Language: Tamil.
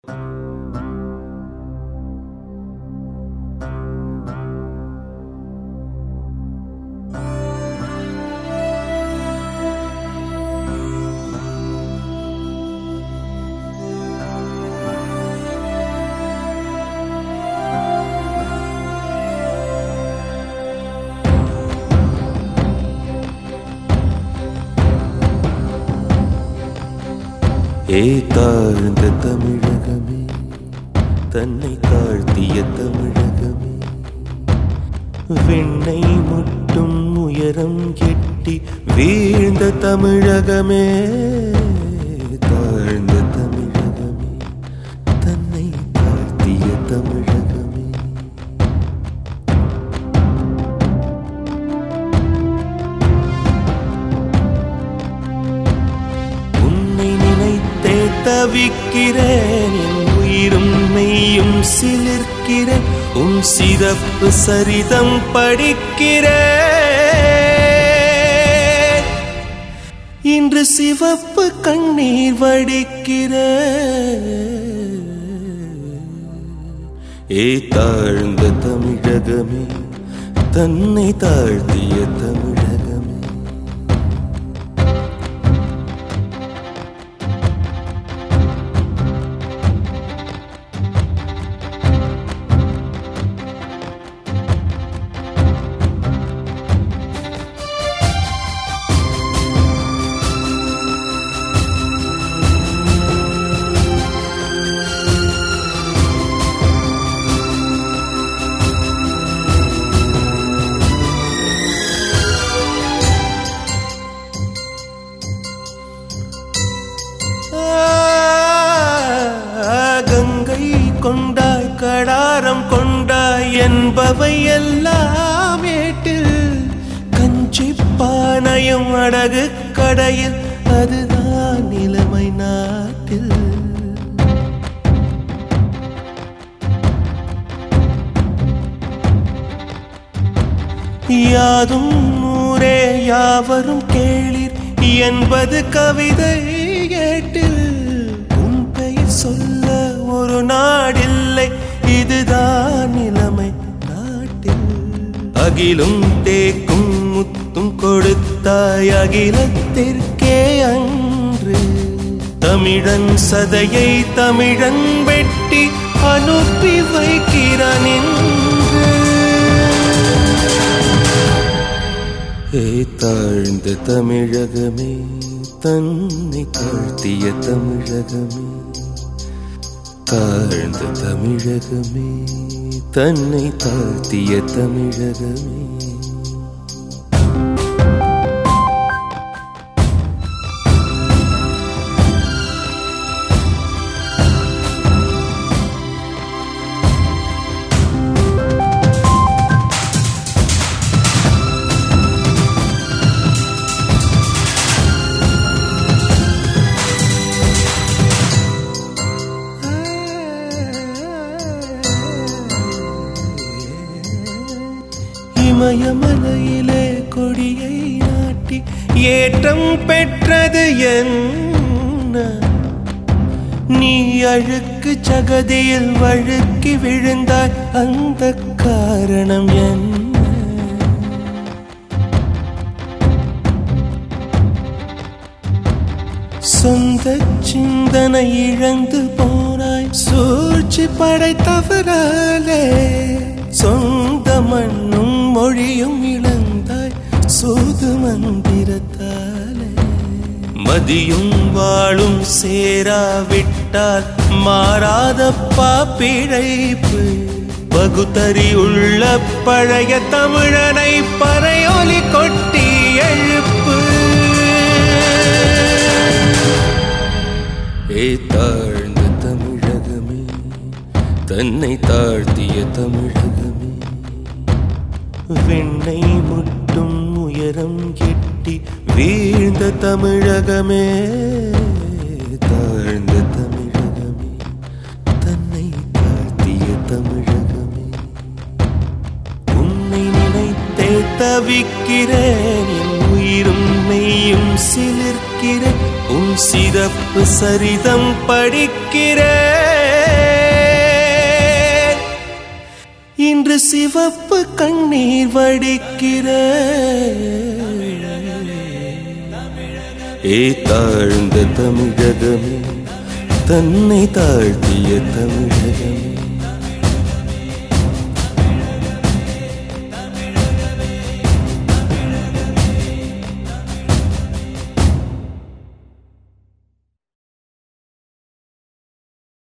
தாழ்ந்த தமிழகமே, தன்னை தாழ்த்திய தமிழகமே, விண்ணை முட்டும் உயரம் எட்டி வீழ்ந்த தமிழகமே, தாழ்ந்த தமிழகமே, தன்னை தாழ்த்திய தமிழகமே. உன்னை நினைத்தே தவிக்கிறேன், என் உயிரும் மெய்யும் சிலிர்க்கிறேன், உன் சிறப்பு சரிதம் படிக்கிறேன், இன்று சிவப்பு கண்ணீர் வடிக்கிறேன். தாழ்ந்த தமிழகமே, தன்னை தாழ்த்திய தமிழகமே. கங்கை கொண்டாய் கடாரம் கொண்டாய் என்பவை எல்லாம் ஏட்டில், கஞ்சி பானையும் அடகு கடையில், அதுதான் நிலைமை நாட்டில். யாதும் ஊரே யாவரும் கேளீர் என்பது கவிதை ஏட்டில், உன் பெயர் சொல்ல ஒரு நாடில்லை, இதுதான் நிலைமை நாட்டில். அகிலும் தேக்கும் முத்தும் கொடுத்தாய் அகிலத்திற்கே அன்று, தமிழன் சதையை தமிழன் வெட்டி அனுப்பி வைக்கிறான் என்று. தாழ்ந்த தமிழகமே, தன்னை தாழ்த்திய தமிழகமே, தாழ்ந்த தமிழகமே, தன்னை தாழ்த்திய தமிழகமே. இமயமலையிலே கொடியை நாட்டி ஏற்றம் பெற்றது என்ன, நீ அழுக்கு சகதியில் வழுக்கி விழுந்தாய், அந்த காரணம் என்ன? சொந்த சிந்தனை இழந்து போனாய், சூழ்ச்சி படைத்தவராலே, சொந்த மண்ணும் மொழியும் இழந்தாய், சூது மந்திரத்தாலே. மதியும் வாழும் சேராவிட்டால் மாறாதப்பா பிழைப்பு, பகுத்தறி உள்ள பழைய தமிழனை பறையொலி கொட்டி எழுப்பு. தாழ்ந்த தமிழகமே, தன்னை தாழ்த்திய தமிழகமே, விண்ணை முட்டும் உயரம் எட்டி வீழ்ந்த தமிழகமே, தாழ்ந்த தமிழகமே, தன்னை தாழ்த்திய தமிழகமே. உன்னை நினைத்தே தவிக்கிறேன், என் உயிரும் மெய்யும் சிலிர்க்கிறேன், உன் சிறப்பு சரிதம் படிக்கிறேன், இன்று சிவப்பு கண்ணீர் வடிக்கிற தாழ்ந்த தமிழகமே, தன்னை தாழ்த்திய தமிழகமே.